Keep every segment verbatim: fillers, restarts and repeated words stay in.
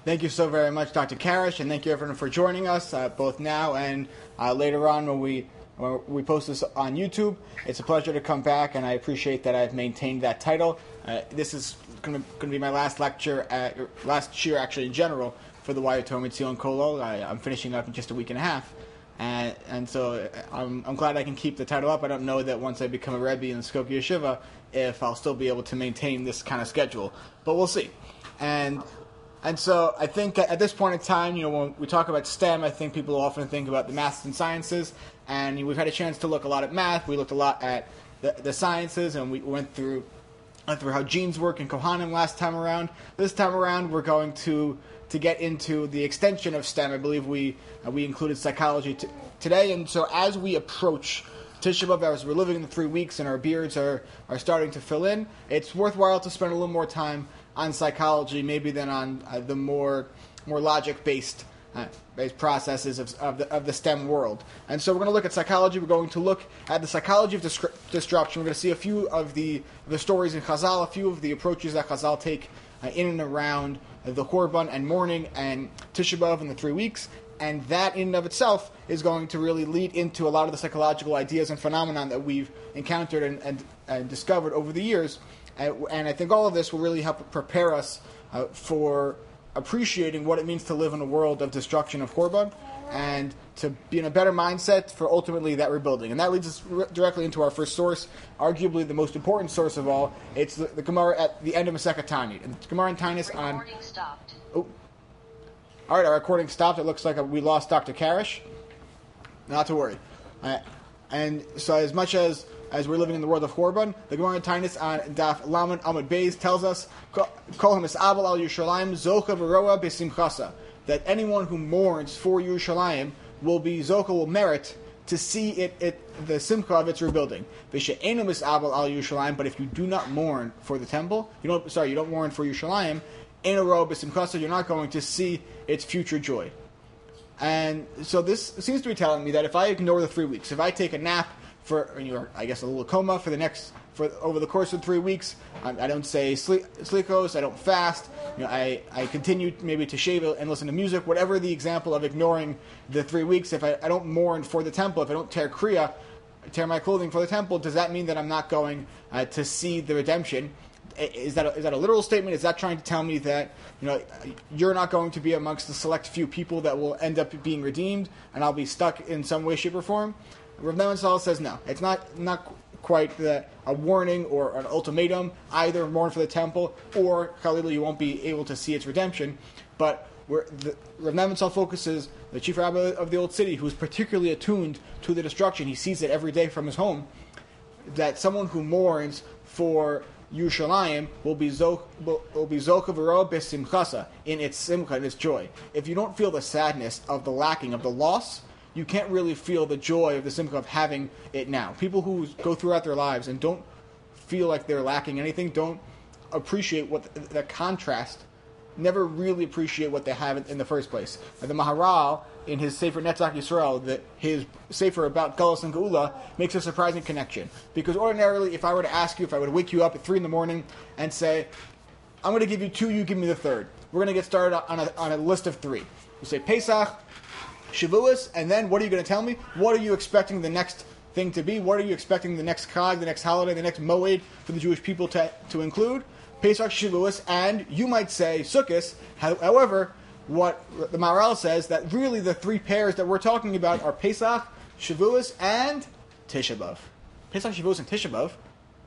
Thank you so very much, Doctor Karish, and thank you everyone for joining us, uh, both now and uh, later on when we when we post this on YouTube. It's a pleasure to come back, and I appreciate that I've maintained that title. Uh, this is going to be my last lecture, at, last year actually in general, for the Wayatom Mitzion Kolol. I, I'm finishing up in just a week and a half. And, and so I'm, I'm glad I can keep the title up. I don't know that once I become a Rebbe in the Skokie Yeshiva, if I'll still be able to maintain this kind of schedule. But we'll see. And and so I think at this point in time, you know, when we talk about STEM, I think people often think about the maths and sciences. And we've had a chance to look a lot at math. We looked a lot at the, the sciences, and we went through went through how genes work in Kohanim last time around. This time around, we're going to to get into the extension of STEM. I believe we uh, we included psychology t- today, and so as we approach Tisha B'Av, as we're living in the three weeks and our beards are, are starting to fill in, it's worthwhile to spend a little more time on psychology, maybe than on uh, the more more logic-based uh, based processes of, of, the, of the STEM world. And so we're going to look at psychology. We're going to look at the psychology of discri- disruption. We're going to see a few of the, the stories in Chazal, a few of the approaches that Chazal take uh, in and around the Korban and mourning and Tisha B'Av in the three weeks, and that in and of itself is going to really lead into a lot of the psychological ideas and phenomenon that we've encountered and, and, and discovered over the years. And, and I think all of this will really help prepare us uh, for appreciating what it means to live in a world of destruction of Korban, and to be in a better mindset for ultimately that rebuilding. And that leads us re- directly into our first source, arguably the most important source of all. It's the, the Gemara at the end of Masechet Tanit. And the Gemara in Tainus on... Recording stopped. Oh. All right, our recording stopped. It looks like we lost Doctor Karish. Not to worry. Uh, and so as much as, as we're living in the world of Korban, the Gemara in Tainus on Daf Lamed Amud Beis tells us, Kol ha'mis'abel al Yerushalayim zocha v'roa b'simchasa, that anyone who mourns for Yerushalayim will be zocha, will merit to see it, it the simcha of its rebuilding. V'she'enu mis'abel al Yerushalayim, but if you do not mourn for the temple, you don't sorry, you don't mourn for Yerushalayim, enu roa b'simchasa, you're not going to see its future joy. And so this seems to be telling me that if I ignore the three weeks, if I take a nap for, you know, I guess a little coma for the next, for over the course of three weeks, I, I don't say sleep, slikos, I don't fast, you know, I, I continue maybe to shave and listen to music, whatever the example of ignoring the three weeks, if I, I don't mourn for the temple, if I don't tear kriya, tear my clothing for the temple, does that mean that I'm not going uh, to see the redemption? Is that a, is that a literal statement? Is that trying to tell me that, you know, you're not going to be amongst the select few people that will end up being redeemed, and I'll be stuck in some way, shape, or form? Rav Nebenzahl says no. It's not not quite the, a warning or an ultimatum. Either mourn for the temple, or Khalil, you won't be able to see its redemption. But where the, Rav Nebenzahl focuses, the chief rabbi of the old city, who's particularly attuned to the destruction, he sees it every day from his home, that someone who mourns for Yerushalayim will be zoch will, will be zocha v'roa b'simchasa, in its simcha, in its joy. If you don't feel the sadness of the lacking, of the loss, you can't really feel the joy of the simcha of having it now. People who go throughout their lives and don't feel like they're lacking anything, don't appreciate what the, the contrast, never really appreciate what they have in the first place. And the Maharal, in his Sefer Netzach Yisrael, that his Sefer about Galus and Geula, makes a surprising connection. Because ordinarily, if I were to ask you, if I were to wake you up at three in the morning and say, I'm going to give you two, you give me the third. We're going to get started on a, on a list of three. You say Pesach, Shavuos, and then what are you going to tell me? What are you expecting the next thing to be? What are you expecting the next Chag, the next holiday, the next Moed for the Jewish people to, to include? Pesach, Shavuos, and you might say Sukkot. However, what the Maharal says, that really the three pairs that we're talking about are Pesach, Shavuos, and Tisha B'Av. Pesach, Shavuos, and Tisha B'Av.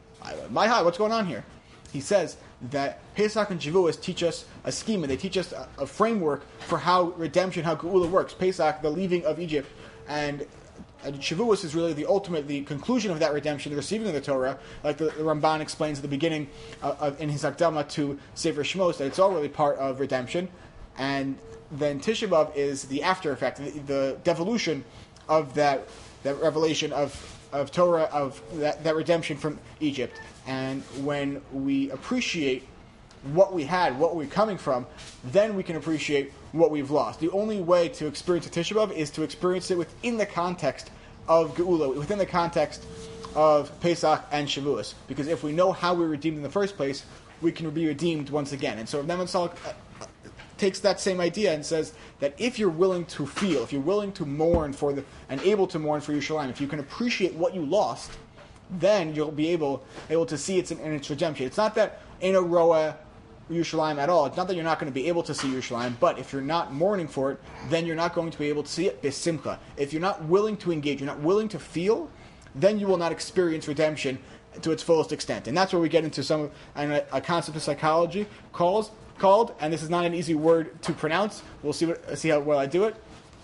My high, what's going on here? He says that Pesach and Shavuos teach us a schema. They teach us a, a framework for how redemption, how Geula works. Pesach, the leaving of Egypt, and And Shavuos is really the ultimate, the conclusion of that redemption, the receiving of the Torah, like the, the Ramban explains at the beginning uh, of, in his Akdama to Sefer Shmos, that it's all really part of redemption. And then Tisha B'Av is the after effect, the, the devolution of that that revelation of, of Torah, of that, that redemption from Egypt. And when we appreciate what we had, what we're coming from, then we can appreciate what we've lost. The only way to experience a Tisha B'Av is to experience it within the context of Geula, within the context of Pesach and Shavuos. Because if we know how we were redeemed in the first place, we can be redeemed once again. And so Rav Nebenzahl takes that same idea and says that if you're willing to feel, if you're willing to mourn for the, and able to mourn for Yerushalayim, if you can appreciate what you lost, then you'll be able able to see it in, in its redemption. It's not that in a roa Yerushalayim at all. It's not that you're not going to be able to see Yerushalayim, but if you're not mourning for it, then you're not going to be able to see it besimcha. If you're not willing to engage, you're not willing to feel, then you will not experience redemption to its fullest extent. And that's where we get into some a, a concept of psychology calls called, and this is not an easy word to pronounce. We'll see what see how well I do it.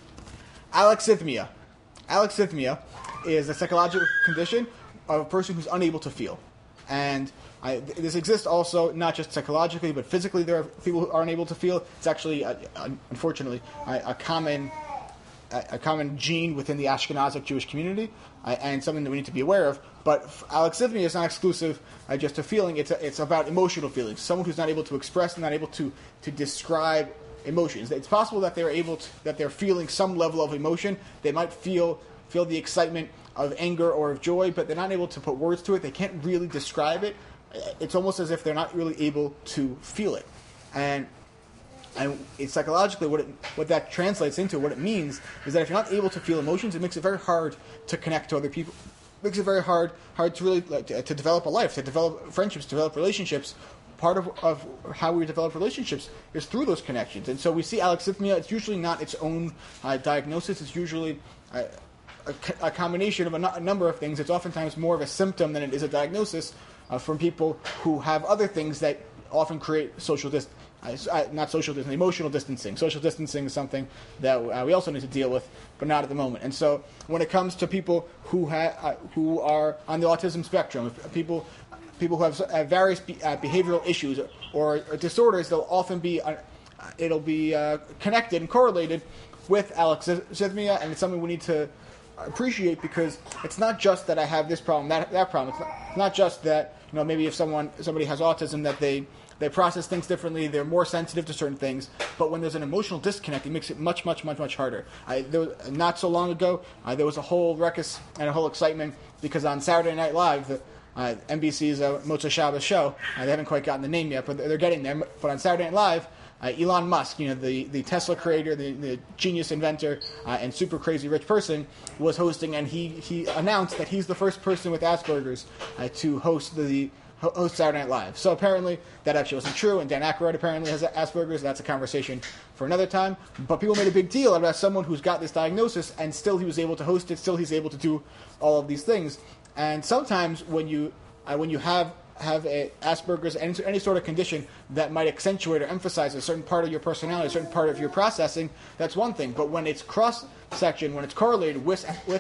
Alexithmia. Alexithmia is a psychological condition of a person who's unable to feel, and I, this exists also not just psychologically, but physically. There are people who aren't able to feel. It's actually, uh, unfortunately, a, a common a, a common gene within the Ashkenazic Jewish community, uh, and something that we need to be aware of. But alexithmia is not exclusive uh, just to feeling. It's a, it's about emotional feelings. Someone who's not able to express and not able to to describe emotions. It's possible that they're able to, that they're feeling some level of emotion. They might feel feel the excitement of anger or of joy, but they're not able to put words to it. They can't really describe it. It's almost as if they're not really able to feel it. And and it's psychologically what it, what that translates into, what it means, is that if you're not able to feel emotions, it makes it very hard to connect to other people. It makes it very hard hard to really like, to, to develop a life, to develop friendships, to develop relationships. Part of, of how we develop relationships is through those connections. And so we see alexithmia, it's usually not its own uh, diagnosis. It's usually uh, a, a combination of a, a number of things. It's oftentimes more of a symptom than it is a diagnosis uh, from people who have other things that often create social dis- uh, not social distancing, emotional distancing. Social distancing is something that uh, we also need to deal with, but not at the moment. And so when it comes to people who ha- uh, who are on the autism spectrum, people people who have, have various be- uh, behavioral issues or, or disorders, they'll often be uh, it'll be uh, connected and correlated with alexithmia, and it's something we need to appreciate, because it's not just that I have this problem, that that problem. It's not, it's not just that, you know, maybe if someone somebody has autism, that they they process things differently, they're more sensitive to certain things. But when there's an emotional disconnect, it makes it much, much, much, much harder. I, there was, not so long ago, uh, there was a whole ruckus and a whole excitement because on Saturday Night Live, the, uh, N B C's uh, Motzei Shabbos show, uh, they haven't quite gotten the name yet, but they're getting there. But on Saturday Night Live, Uh, Elon Musk, you know, the, the Tesla creator, the, the genius inventor, uh, and super crazy rich person, was hosting, and he, he announced that he's the first person with Asperger's uh, to host the host Saturday Night Live. So apparently that actually wasn't true, and Dan Aykroyd apparently has Asperger's. That's a conversation for another time. But people made a big deal about someone who's got this diagnosis, and still he was able to host it. Still he's able to do all of these things. And sometimes when you uh, when you have have a Asperger's, any, any sort of condition that might accentuate or emphasize a certain part of your personality, a certain part of your processing, that's one thing. But when it's cross-section, when it's correlated with, with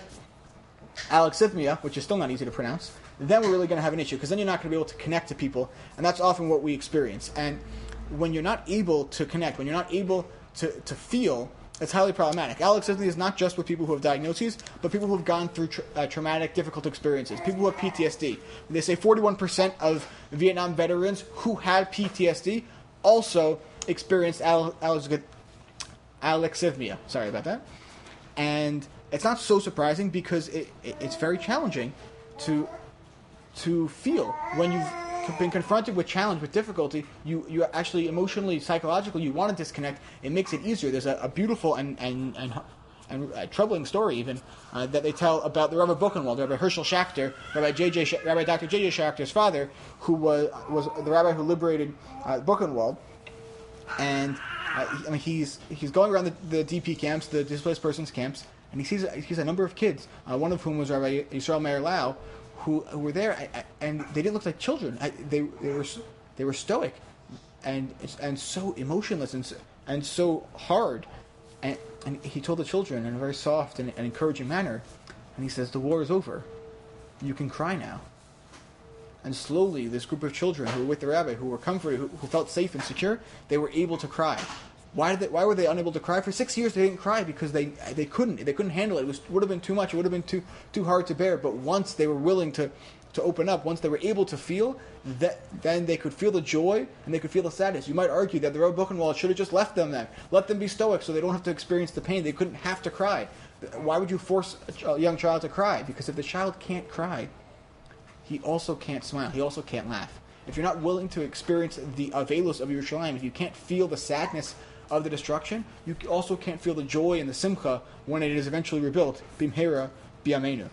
alexithmia, which is still not easy to pronounce, then we're really going to have an issue, because then you're not going to be able to connect to people, and that's often what we experience. And when you're not able to connect, when you're not able to, to feel, it's highly problematic. Alexithmia is not just with people who have diagnoses, but people who have gone through tra- uh, traumatic, difficult experiences. People who have P T S D. They say forty-one percent of Vietnam veterans who had P T S D also experienced al- al- alexithmia. Sorry about that. And it's not so surprising, because it, it, it's very challenging to to feel when you've been confronted with challenge, with difficulty. You you actually emotionally, psychologically, you want to disconnect. It makes it easier. There's a, a beautiful and and and, and a troubling story even uh, that they tell about the Rabbi Buchenwald, Rabbi Herschel Schachter, Rabbi J J Sh- Rabbi Doctor J J Schachter's father, who was was the rabbi who liberated uh, Buchenwald. And uh, he, I mean, he's he's going around the, the D P camps, the displaced persons camps, and he sees he sees a number of kids. Uh, one of whom was Rabbi Yisrael Meir Lau, who, who were there, and they didn't look like children. They they were they were stoic, and and so emotionless, and so, and so hard. And, and he told the children in a very soft and, and encouraging manner, and he says, "The war is over. You can cry now." And slowly, this group of children who were with the rabbi, who were comforted, who, who felt safe and secure, they were able to cry. Why did they, why were they unable to cry? For six years, they didn't cry because they they couldn't they couldn't handle it. It was, would have been too much. It would have been too too hard to bear. But once they were willing to, to open up, once they were able to feel, that then they could feel the joy and they could feel the sadness. You might argue that the Rabbi Buchenwald should have just left them there, let them be stoic, so they don't have to experience the pain. They couldn't have to cry. Why would you force a young child to cry? Because if the child can't cry, he also can't smile. He also can't laugh. If you're not willing to experience the avelos of Yerushalayim, if you can't feel the sadness of the destruction, you also can't feel the joy and the simcha when it is eventually rebuilt. Bimhera biyamenu.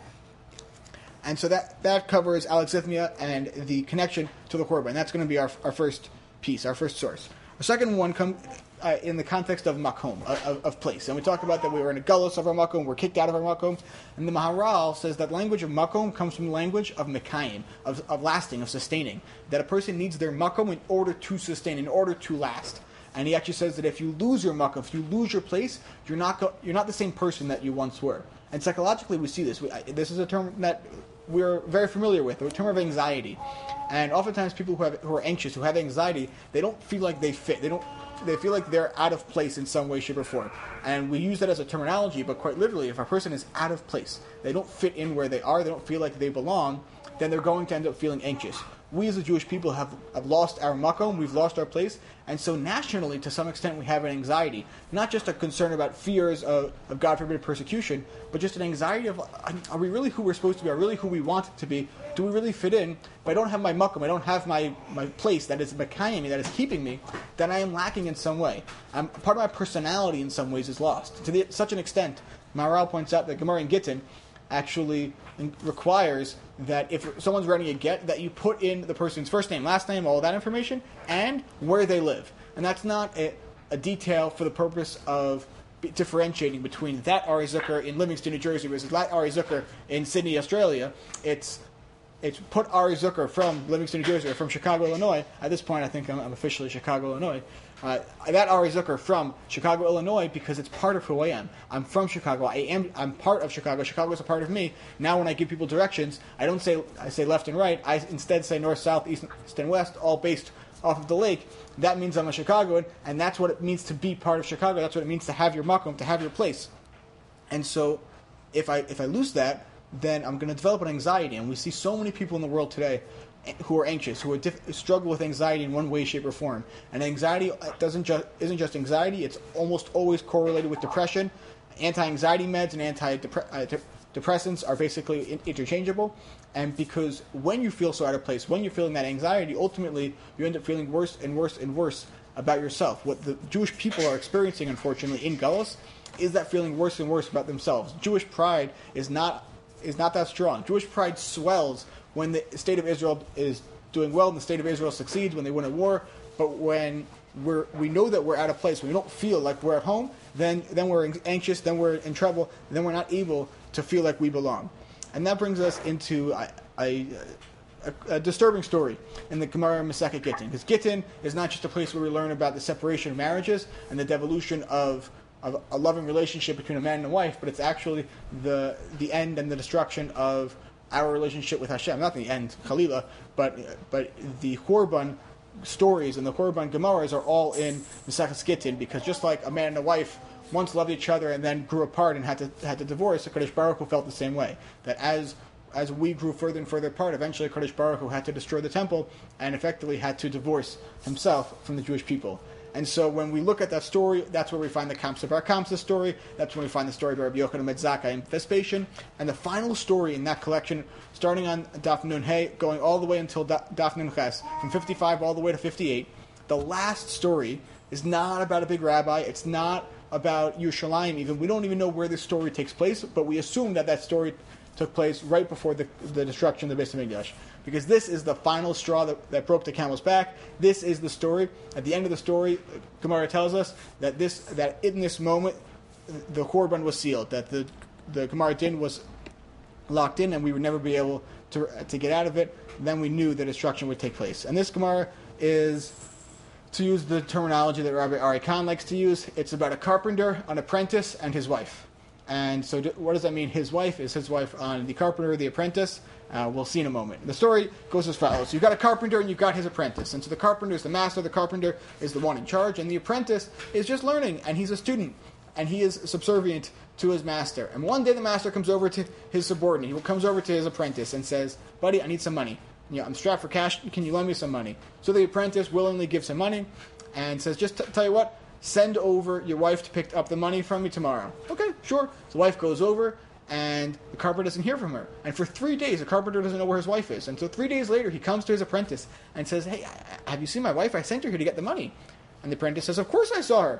And so that, that covers Alexithmia and the connection to the Korban. That's going to be our, our first piece, our first source. The second one comes uh, in the context of makom, of, of place. And we talked about that we were in a gullus of our makom, we're kicked out of our makom. And the Maharal says that language of makom comes from the language of mekayim, of, of lasting, of sustaining. That a person needs their makom in order to sustain, in order to last. And he actually says that if you lose your makom, if you lose your place, you're not go, you're not the same person that you once were. And psychologically we see this. We, I, this is a term that we're very familiar with, the term of anxiety. And oftentimes people who have who are anxious, who have anxiety, they don't feel like they fit. They don't they feel like they're out of place in some way, shape, or form. And we use that as a terminology, but quite literally, if a person is out of place, they don't fit in where they are, they don't feel like they belong, then they're going to end up feeling anxious. We as a Jewish people have, have lost our makom, we've lost our place, and so nationally, to some extent, we have an anxiety. Not just a concern about fears of, of God forbid, persecution, but just an anxiety of, are we really who we're supposed to be? Are we really who we want to be? Do we really fit in? If I don't have my makom, I don't have my, my place that is mekayim me, that is keeping me, then I am lacking in some way. I'm, part of my personality in some ways is lost. To the, such an extent, Maharal points out that Gemara in Gittin actually requires that if someone's writing a get, that you put in the person's first name, last name, all that information, and where they live. And that's not a, a detail for the purpose of differentiating between that Ari Zucker in Livingston, New Jersey versus that Ari Zucker in Sydney, Australia. It's it's put Ari Zucker from Livingston, New Jersey, or from Chicago, Illinois. At this point, I think I'm, I'm officially Chicago, Illinois. Uh, that Ari Zucker from Chicago, Illinois, because it's part of who I am. I'm from Chicago. I am. I'm part of Chicago. Chicago is a part of me. Now, when I give people directions, I don't say I say left and right. I instead say north, south, east, and west, all based off of the lake. That means I'm a Chicagoan, and that's what it means to be part of Chicago. That's what it means to have your makom, to have your place. And so, if I if I lose that, then I'm going to develop an anxiety. And we see so many people in the world today who are anxious, who are diff- struggle with anxiety in one way, shape, or form. And anxiety doesn't just isn't just anxiety; it's almost always correlated with depression. Anti-anxiety meds and anti-depressants are basically in- interchangeable. And because when you feel so out of place, when you're feeling that anxiety, ultimately you end up feeling worse and worse and worse about yourself. What the Jewish people are experiencing, unfortunately, in Gullus, is that feeling worse and worse about themselves. Jewish pride is not is not that strong. Jewish pride swells when the state of Israel is doing well and the state of Israel succeeds, when they win a war. But when we're, we know that we're out of place, when we don't feel like we're at home, then, then we're anxious, then we're in trouble, then we're not able to feel like we belong. And that brings us into a, a, a, a disturbing story in the Gemara Masechet Gittin. Because Gittin is not just a place where we learn about the separation of marriages and the devolution of of a loving relationship between a man and a wife, but it's actually the the end and the destruction of our relationship with Hashem. Not the end, Chalila, but but the Korban stories and the Korban Gemaras are all in Masechet Gittin, because just like a man and a wife once loved each other and then grew apart and had to had to divorce, the Kadosh Baruch Hu felt the same way. That as as we grew further and further apart, eventually Kadosh Baruch Hu had to destroy the temple and effectively had to divorce himself from the Jewish people. And so when we look at that story, that's where we find the Kamsa Bar Kamsa story. That's when we find the story of Rabbi Yochanan ben Zakkai and Vespasian. And the final story in that collection, starting on Daf Nun Hey, going all the way until Daf Nun Ches, from fifty-five all the way to fifty-eight, the last story is not about a big rabbi. It's not about Yerushalayim even. We don't even know where this story takes place, but we assume that that story took place right before the, the destruction of the Beis HaMikdash. Because this is the final straw that, that broke the camel's back. This is the story. At the end of the story, Gemara tells us that this that in this moment, the Korban was sealed, that the the Gemara Din was locked in, and we would never be able to to get out of it. Then we knew that destruction would take place. And this Gemara is, to use the terminology that Rabbi Ari Khan likes to use, it's about a carpenter, an apprentice, and his wife. And so what does that mean? His wife is his wife on the carpenter, the apprentice. Uh, we'll see in a moment. The story goes as follows. So you've got a carpenter and you've got his apprentice. And so the carpenter is the master, the carpenter is the one in charge, and the apprentice is just learning, and he's a student, and he is subservient to his master. And one day the master comes over to his subordinate. He comes over to his apprentice and says, buddy, I need some money. You know, I'm strapped for cash. Can you lend me some money? So the apprentice willingly gives him money and says, just t- tell you what, send over your wife to pick up the money from me tomorrow. Okay, sure. So the wife goes over, and the carpenter doesn't hear from her. And for three days, the carpenter doesn't know where his wife is. And so three days later, he comes to his apprentice and says, hey, have you seen my wife? I sent her here to get the money. And the apprentice says, of course I saw her.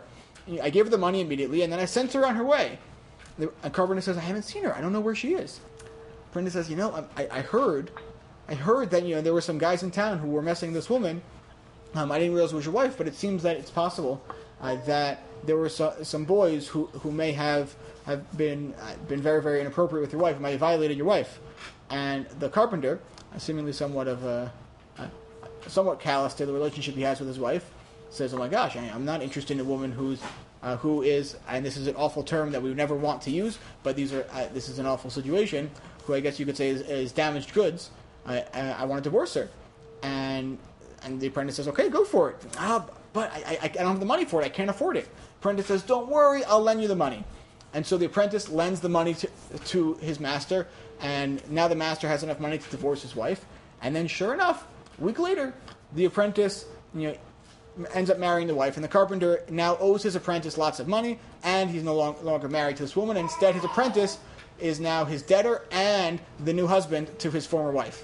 I gave her the money immediately, and then I sent her on her way. And Carpenter says, I haven't seen her. I don't know where she is. Brenda says, you know, I, I heard, I heard that, you know, there were some guys in town who were messing this woman. Um, I didn't realize it was your wife, but it seems that it's possible uh, that there were so, some boys who, who may have have been uh, been very, very inappropriate with your wife, who may have violated your wife. And the carpenter, seemingly somewhat of a, uh, somewhat callous to the relationship he has with his wife, says, oh my gosh, I, I'm not interested in a woman who's Uh, who is, and this is an awful term that we would never want to use, but these are uh, this is an awful situation, who I guess you could say is, is damaged goods. I, I, I want to divorce her. And and the apprentice says, okay, go for it. Ah, but I, I, I don't have the money for it. I can't afford it. Apprentice says, don't worry, I'll lend you the money. And so the apprentice lends the money to, to his master, and now the master has enough money to divorce his wife. And then sure enough, a week later, the apprentice, you know, ends up marrying the wife, and the carpenter now owes his apprentice lots of money, and he's no long, longer married to this woman. Instead, his apprentice is now his debtor and the new husband to his former wife.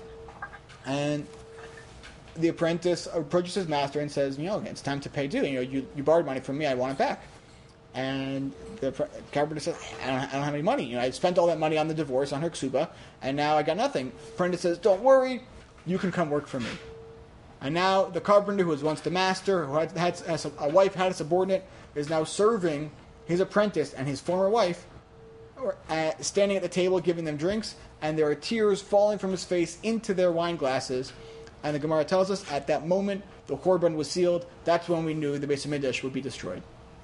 And the apprentice approaches his master and says, you know, it's time to pay due. You know, you, you borrowed money from me, I want it back. And the carpenter says, I don't, I don't have any money. You know, I spent all that money on the divorce, on her ksuba, and now I got nothing. Apprentice says, don't worry, you can come work for me. And now the carpenter, who was once the master, who had, had a wife, had a subordinate, is now serving his apprentice and his former wife, uh, standing at the table giving them drinks, and there are tears falling from his face into their wine glasses. And the Gemara tells us, at that moment, the Korban was sealed. That's when we knew the Beis HaMikdash would be destroyed.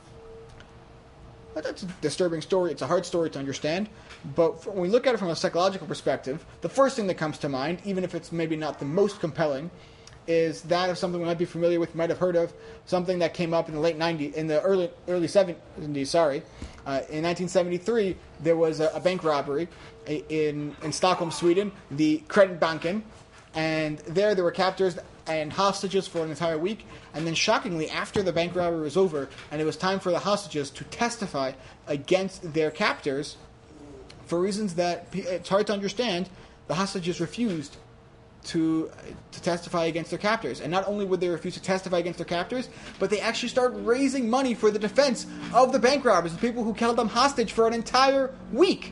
But that's a disturbing story. It's a hard story to understand. But when we look at it from a psychological perspective, the first thing that comes to mind, even if it's maybe not the most compelling, is that of something we might be familiar with, might have heard of, something that came up in the late nineties, in the early early seventies. Sorry, uh, in nineteen seventy-three, there was a, a bank robbery in in Stockholm, Sweden, the Kreditbanken, and there there were captors and hostages for an entire week. And then, shockingly, after the bank robbery was over, and it was time for the hostages to testify against their captors, for reasons that it's hard to understand, the hostages refused to to testify against their captors. And not only would they refuse to testify against their captors, but they actually started raising money for the defense of the bank robbers, the people who held them hostage for an entire week.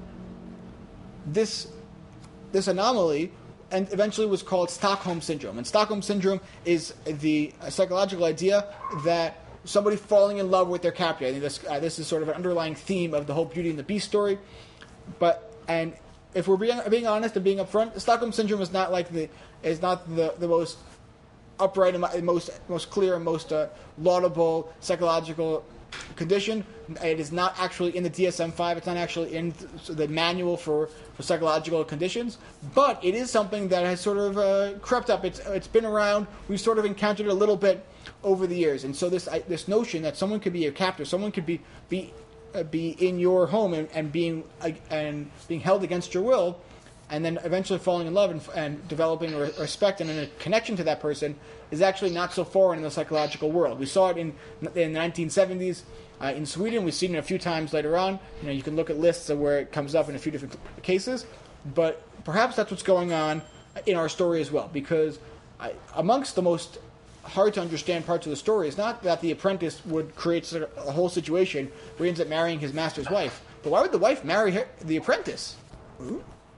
This this anomaly and eventually was called Stockholm Syndrome. And Stockholm Syndrome is the psychological idea that somebody falling in love with their captor. I think this, uh, this is sort of an underlying theme of the whole Beauty and the Beast story. But and if we're being, being honest and being upfront, Stockholm Syndrome is not like the is not the, the most upright and most most clear and most uh, laudable psychological condition. It is not actually in the D S M five. It's not actually in the manual for, for psychological conditions. But it is something that has sort of uh, crept up. It's it's been around. We've sort of encountered it a little bit over the years. And so this I, this notion that someone could be a captor, someone could be be uh, be in your home and, and being uh, and being held against your will, and then eventually falling in love and, and developing a respect and a connection to that person is actually not so foreign in the psychological world. We saw it in, in the nineteen seventies uh, in Sweden. We've seen it a few times later on. You know, you can look at lists of where it comes up in a few different cases. But perhaps that's what's going on in our story as well. Because I, amongst the most hard to understand parts of the story is not that the apprentice would create sort of a whole situation where he ends up marrying his master's wife. But why would the wife marry her, the apprentice? Ooh.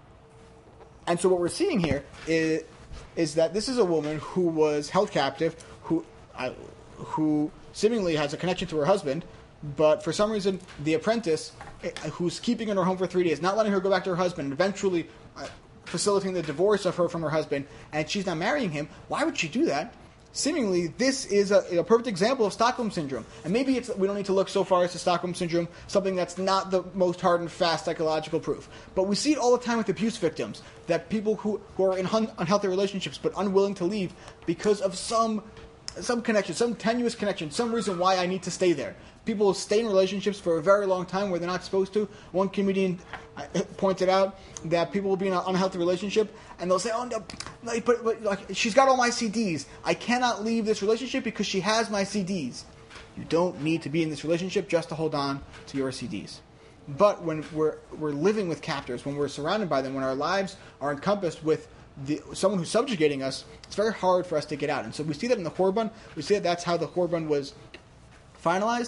And so what we're seeing here is, is that this is a woman who was held captive, who uh, who seemingly has a connection to her husband, but for some reason the apprentice, uh, who's keeping her in her home for three days, not letting her go back to her husband, eventually uh, facilitating the divorce of her from her husband, and she's now marrying him. Why would she do that? Seemingly, this is a, a perfect example of Stockholm Syndrome. And maybe it's, we don't need to look so far as to Stockholm Syndrome, something that's not the most hard and fast psychological proof. But we see it all the time with abuse victims, that people who, who are in un, unhealthy relationships but unwilling to leave because of some some connection, some tenuous connection, some reason why I need to stay there. People stay in relationships for a very long time where they're not supposed to. One comedian pointed out that people will be in an unhealthy relationship and they'll say, oh, no, but, but like, she's got all my C Ds. I cannot leave this relationship because she has my C Ds. You don't need to be in this relationship just to hold on to your C Ds. But when we're we're living with captors, when we're surrounded by them, when our lives are encompassed with the, someone who's subjugating us, it's very hard for us to get out. And so we see that in the Korban. We see that that's how the Korban was finalized.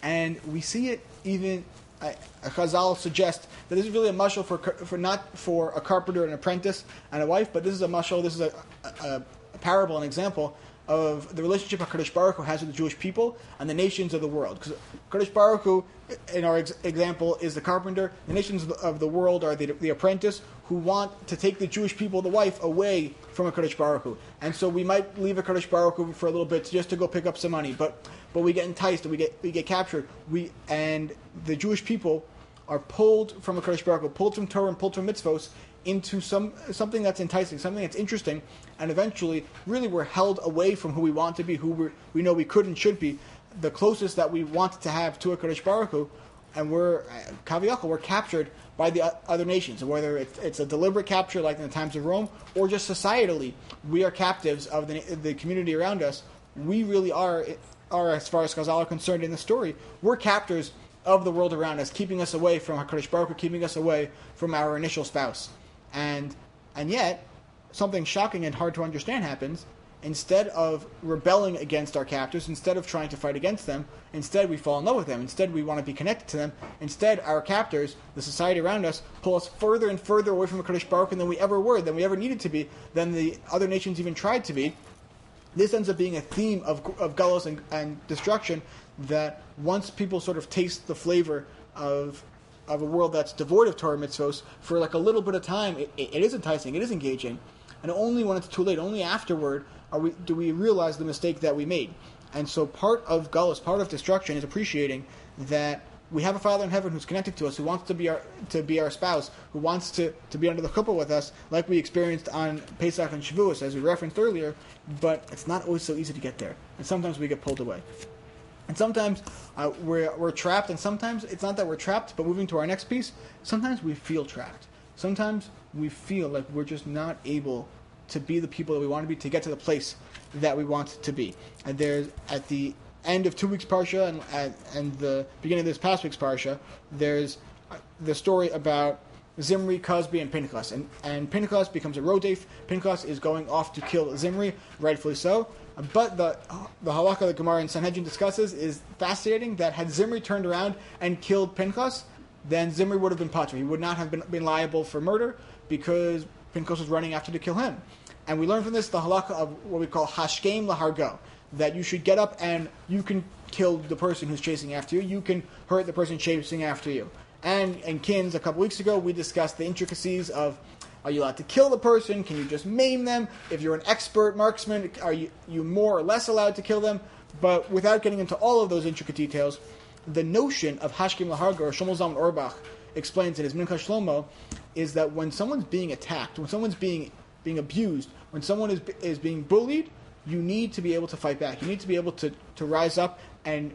And we see it even, uh, Chazal suggests that this is really a mashal for, for not for a carpenter, an apprentice, and a wife, but this is a mashal, this is a, a, a parable, an example of the relationship HaKadosh Baruch Hu has with the Jewish people and the nations of the world. Because HaKadosh Baruch Hu, in our ex- example, is the carpenter. The nations of the, of the world are the, the apprentice who want to take the Jewish people, the wife, away from HaKadosh Baruch Hu. And so we might leave HaKadosh Baruch Hu for a little bit just to go pick up some money, but but we get enticed and we get we get captured. We and the Jewish people are pulled from HaKadosh Baruch Hu, pulled from Torah and pulled from mitzvos into some something that's enticing, something that's interesting, and eventually, really, we're held away from who we want to be, who we we know we could and should be, the closest that we wanted to have to HaKadosh Baruch Hu, and we're kaviyachol, we're captured by the other nations, whether it's, it's a deliberate capture like in the times of Rome, or just societally, we are captives of the the community around us. We really are are as far as Chazal are concerned in the story, we're captors of the world around us, keeping us away from HaKadosh Baruch Hu, keeping us away from our initial spouse. And and yet, something shocking and hard to understand happens. Instead of rebelling against our captors, instead of trying to fight against them, instead we fall in love with them. Instead we want to be connected to them. Instead, our captors, the society around us, pull us further and further away from HaKadosh Baruch Hu than we ever were, than we ever needed to be, than the other nations even tried to be. This ends up being a theme of of galus and, and destruction, that once people sort of taste the flavor of of a world that's devoid of Torah mitzvos, for like a little bit of time, it, it is enticing, it is engaging, and only when it's too late, only afterward, are we do we realize the mistake that we made. And so part of galus, part of destruction, is appreciating that we have a Father in heaven who's connected to us, who wants to be our to be our spouse, who wants to, to be under the chuppah with us, like we experienced on Pesach and Shavuos, as we referenced earlier, but it's not always so easy to get there, and sometimes we get pulled away. And sometimes uh, we're, we're trapped, and sometimes it's not that we're trapped, but moving to our next piece, sometimes we feel trapped. Sometimes we feel like we're just not able to be the people that we want to be, to get to the place that we want to be. And there's, at the end of two weeks' Parsha and, and, and the beginning of this past week's Parsha, there's the story about Zimri, Cosby, and Pinchas. And, and Pinchas becomes a rodef. Pinchas is going off to kill Zimri, rightfully so. But the the halakha that Gemara in Sanhedrin discusses is fascinating, that had Zimri turned around and killed Pinchas, then Zimri would have been patur. He would not have been, been liable for murder because Pinchas was running after to kill him. And we learn from this the halakha of what we call hashkem lahargo, that you should get up and you can kill the person who's chasing after you, you can hurt the person chasing after you. And in Kins, a couple weeks ago, we discussed the intricacies of, are you allowed to kill the person? Can you just maim them? If you're an expert marksman, are you, you more or less allowed to kill them? But without getting into all of those intricate details, the notion of Hashkim Lahargo, or Shlomo Zalman Auerbach explains in his Minchas Shlomo, is that when someone's being attacked, when someone's being being abused, when someone is is being bullied, you need to be able to fight back. You need to be able to, to rise up and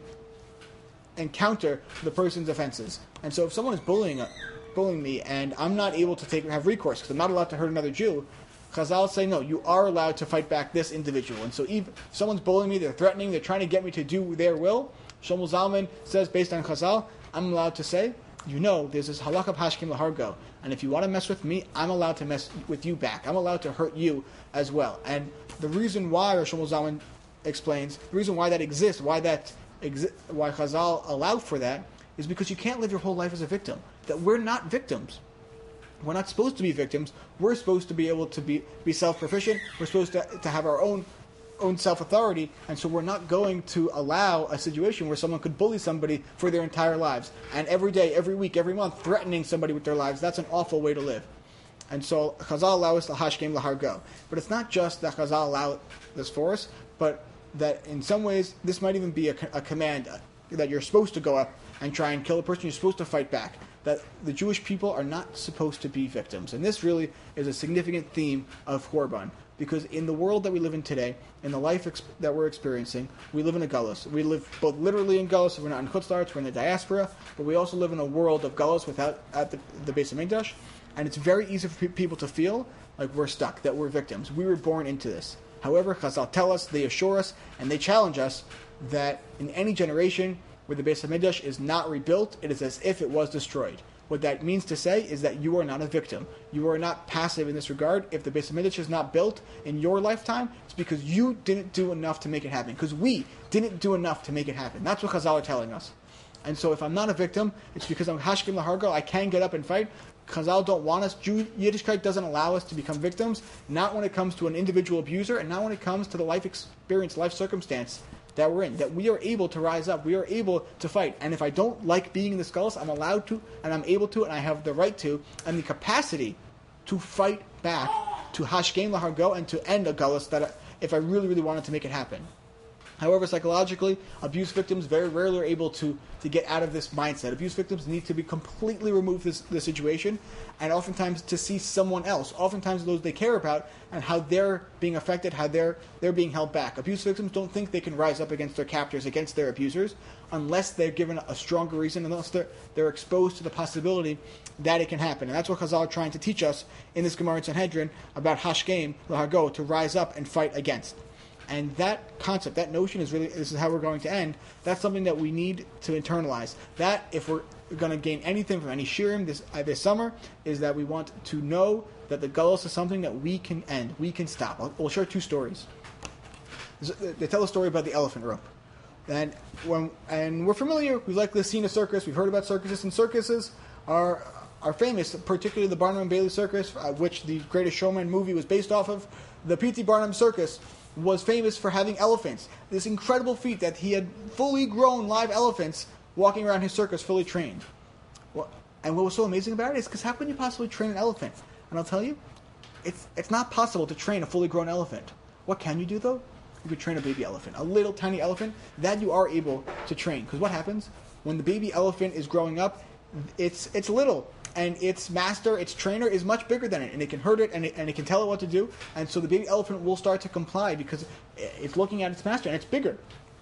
and counter the person's offenses. And so if someone is bullying bullying me, and I'm not able to take have recourse because I'm not allowed to hurt another Jew, Chazal say, no, you are allowed to fight back this individual. And so if someone's bullying me, they're threatening, they're trying to get me to do their will, Shlomo Zalman says, based on Chazal, I'm allowed to say, you know, there's this halakha of hashkim lahargo, and if you want to mess with me, I'm allowed to mess with you back. I'm allowed to hurt you as well. And the reason why, or Shlomo Zalman explains, the reason why that exists, why that exi- why Chazal allowed for that, is because you can't live your whole life as a victim. That we're not victims. We're not supposed to be victims. We're supposed to be able to be, be self-proficient. We're supposed to, to have our own own self-authority, and so we're not going to allow a situation where someone could bully somebody for their entire lives, and every day, every week, every month, threatening somebody with their lives. That's an awful way to live. And so Chazal allow us to hashkem lahargo. But it's not just that Chazal allow this for us, but that in some ways, this might even be a, a command that you're supposed to go up and try and kill a person. You're supposed to fight back. That the Jewish people are not supposed to be victims. And this really is a significant theme of Korban. Because in the world that we live in today, in the life ex- that we're experiencing, we live in a galus. We live both literally in galus, we're not in Chutz La'aretz, we're in the diaspora, but we also live in a world of galus without at the, the Beis HaMikdash. And it's very easy for pe- people to feel like we're stuck, that we're victims. We were born into this. However, Chazal tell us, they assure us, and they challenge us that in any generation where the Beis HaMikdash is not rebuilt, it is as if it was destroyed. What that means to say is that you are not a victim. You are not passive in this regard. If the Beis HaMikdash is not built in your lifetime, it's because you didn't do enough to make it happen. Because we didn't do enough to make it happen. That's what Chazal are telling us. And so if I'm not a victim, it's because I'm Hashkim Lahargo, I can get up and fight. Chazal don't want us, Jew, Yiddishkeit doesn't allow us to become victims, not when it comes to an individual abuser, and not when it comes to the life experience, life circumstance that we're in, that we are able to rise up, we are able to fight. And if I don't like being in the skulls, I'm allowed to, and I'm able to, and I have the right to, and the capacity to fight back, to Hashkem Lahargo, and to end a gullus that I, if I really, really wanted to make it happen. However, psychologically, abuse victims very rarely are able to, to get out of this mindset. Abuse victims need to be completely removed from the situation, and oftentimes to see someone else, oftentimes those they care about, and how they're being affected, how they're they're being held back. Abuse victims don't think they can rise up against their captors, against their abusers, unless they're given a stronger reason, unless they're, they're exposed to the possibility that it can happen. And that's what Chazal are trying to teach us in this Gemara in Sanhedrin about Hashkem Lahargo, to rise up and fight against. And that concept, that notion is really, this is how we're going to end. That's something that we need to internalize. That, if we're going to gain anything from any shirim this uh, this summer, is that we want to know that the gullus is something that we can end, we can stop. I'll, we'll share two stories. They tell a story about the elephant rope. And when and we're familiar, we've likely seen a circus, we've heard about circuses, and circuses are are famous, particularly the Barnum and Bailey Circus, uh, which the Greatest Showman movie was based off of. The P T Barnum Circus was famous for having elephants. This incredible feat that he had fully grown live elephants walking around his circus fully trained. Well, and what was so amazing about it is because how can you possibly train an elephant? And I'll tell you, it's it's not possible to train a fully grown elephant. What can you do though? You could train a baby elephant, a little tiny elephant that you are able to train. Because what happens when the baby elephant is growing up? It's it's little. And its master, its trainer, is much bigger than it, and it can hurt it, and it, and it can tell it what to do, and so the baby elephant will start to comply because it's looking at its master, and it's bigger.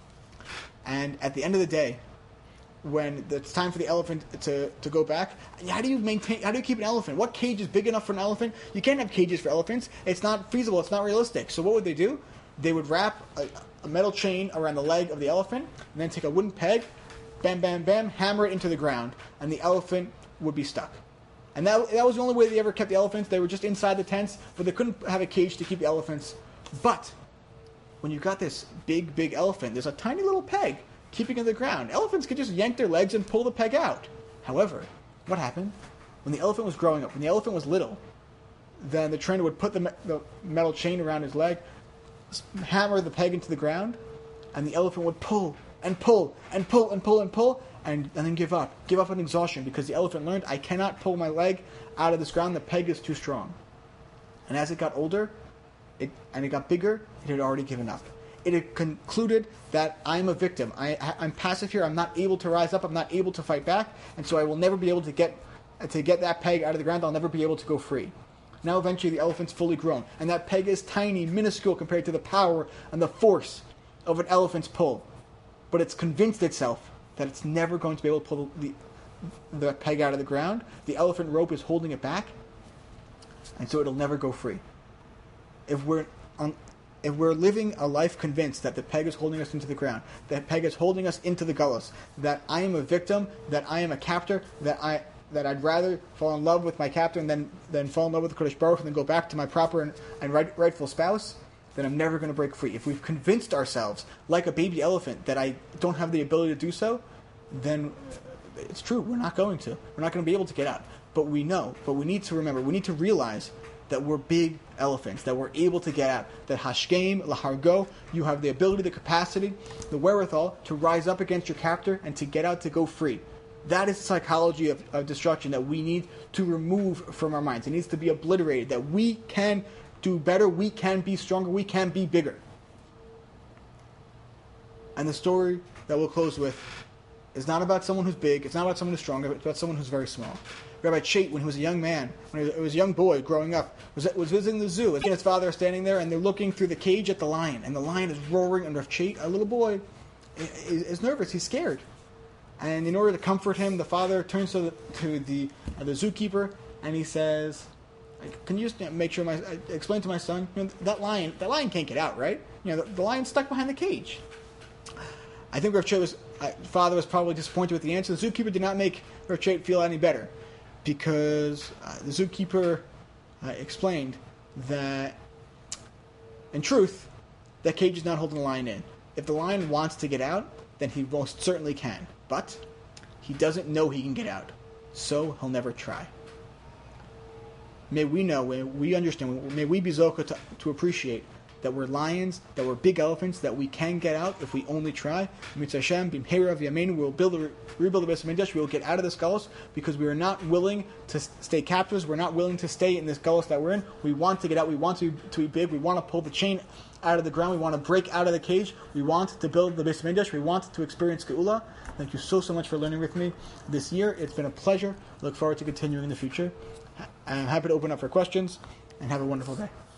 And at the end of the day, when it's time for the elephant to, to go back, how do you maintain? How do you keep an elephant? What cage is big enough for an elephant? You can't have cages for elephants. It's not feasible. It's not realistic. So what would they do? They would wrap a, a metal chain around the leg of the elephant, and then take a wooden peg, bam, bam, bam, hammer it into the ground, and the elephant would be stuck. And that that was the only way they ever kept the elephants. They were just inside the tents, but they couldn't have a cage to keep the elephants. But when you got this big, big elephant, there's a tiny little peg keeping it in the ground. Elephants could just yank their legs and pull the peg out. However, what happened? When the elephant was growing up, when the elephant was little, then the trainer would put the, me- the metal chain around his leg, hammer the peg into the ground, and the elephant would pull and pull and pull and pull and pull, and, and then give up. Give up on exhaustion, because the elephant learned, I cannot pull my leg out of this ground, the peg is too strong. And as it got older, it, and it got bigger, it had already given up. It had concluded that I'm a victim. I, I, I'm passive here, I'm not able to rise up, I'm not able to fight back, and so I will never be able to get to get that peg out of the ground, I'll never be able to go free. Now eventually the elephant's fully grown, and that peg is tiny, minuscule compared to the power and the force of an elephant's pull. But it's convinced itself that it's never going to be able to pull the, the peg out of the ground. The elephant rope is holding it back, and so it'll never go free. If we're on, if we're living a life convinced that the peg is holding us into the ground, that peg is holding us into the gullus, that I am a victim, that I am a captor, that I that I'd rather fall in love with my captor than than fall in love with the Kodesh Baruch and then go back to my proper and, and right, rightful spouse, then I'm never going to break free. If we've convinced ourselves, like a baby elephant, that I don't have the ability to do so, then it's true, we're not going to. We're not going to be able to get out. But we know, but we need to remember, we need to realize that we're big elephants, that we're able to get out, that Hashkem, Lahargo, you have the ability, the capacity, the wherewithal to rise up against your captor and to get out, to go free. That is the psychology of, of destruction that we need to remove from our minds. It needs to be obliterated, that we can do better, we can be stronger, we can be bigger. And the story that we'll close with is not about someone who's big, it's not about someone who's strong, it's about someone who's very small. Rabbi Chait, when he was a young man, when he was a young boy growing up, was was visiting the zoo. He and his father are standing there, and they're looking through the cage at the lion, and the lion is roaring, and Rav Chait, a little boy, is, is nervous, he's scared. And in order to comfort him, the father turns to the, to the, uh, the zookeeper, and he says, can you just make sure my uh, explain to my son, you know, that lion that lion can't get out, right? You know, the, the lion's stuck behind the cage. I think Rav Chait was uh, father was probably disappointed with the answer. The zookeeper did not make Rav Chait feel any better, because uh, the zookeeper uh, explained that, in truth, that cage is not holding the lion in. If the lion wants to get out, then he most certainly can. But he doesn't know he can get out, so he'll never try. May we know, may we understand, may we be zocha to, to appreciate that we're lions, that we're big elephants, that we can get out if we only try. Mitzvah Hashem, b'mheira v'yameinu, we'll build a, rebuild the Beis Hamikdash. We will get out of this galus because we are not willing to stay captives. We're not willing to stay in this galus that we're in. We want to get out. We want to, to be big. We want to pull the chain out of the ground. We want to break out of the cage. We want to build the Beis Hamikdash. We want to experience Geula. Thank you so, so much for learning with me this year. It's been a pleasure. Look forward to continuing in the future. I'm happy to open up for questions, and have a wonderful day.